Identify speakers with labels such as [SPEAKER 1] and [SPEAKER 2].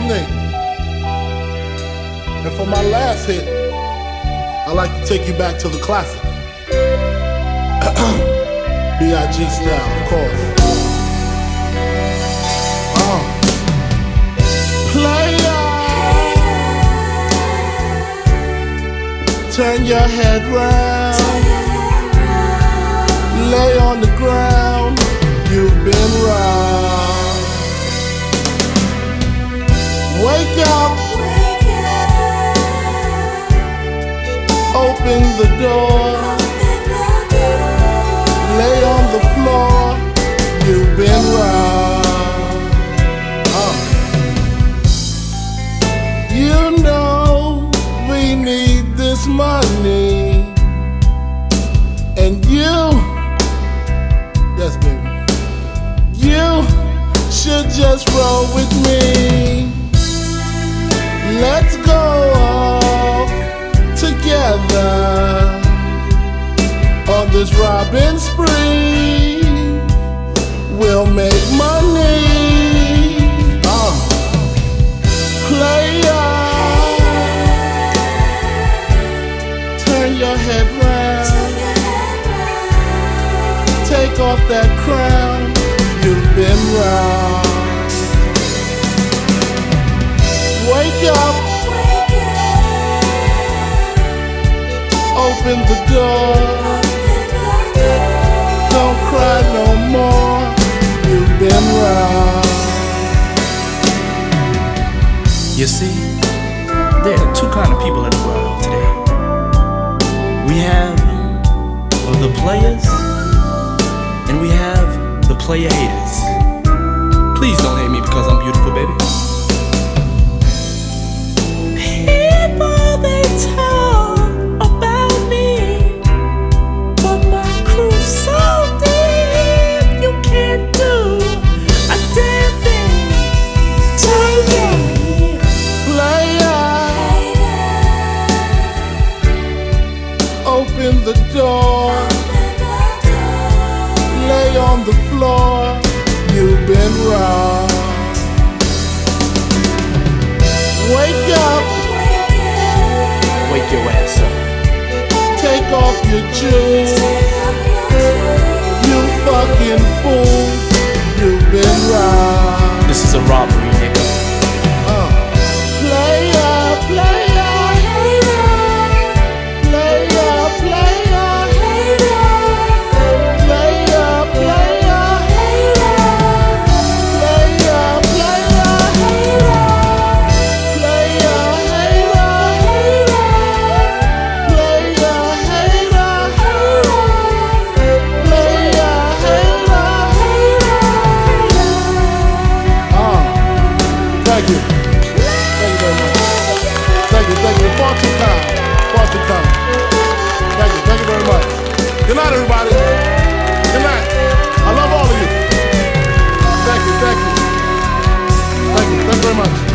[SPEAKER 1] evening. And for my last hit, I'd like to take you back to the classic. B.I.G. style, of course. Player, turn your head round, lay on the ground, you've been round. Wake up, open the door, lay on the floor, you've been round. You know we need this money, and you, yes baby, you should just roll with me. Let's go off together on this robbing spree. We'll make money. Player, turn your head round, take off that crown, you've been round. Wake up, open the door, don't cry no more, you've been round.
[SPEAKER 2] You see, there are two kinds of people in the world today. We have the players, and we have the player haters. Please don't hate me because I'm beautiful, baby. People, they talk about me, but my crew's so deep, you can't do a damn thing to me.
[SPEAKER 1] Open the door, lay on the floor, you've been wrong. Wake up,
[SPEAKER 2] wake your ass up.
[SPEAKER 1] Take off your shoes, you fucking fool, you've been wrong.
[SPEAKER 2] This is a robbery, nigga.
[SPEAKER 1] Player, player. Thank you. Thank you very much. Thank you. Far too kind. Far too kind. Thank you very much. Good night, everybody. Good night. I love all of you. Thank you. Thank you very much.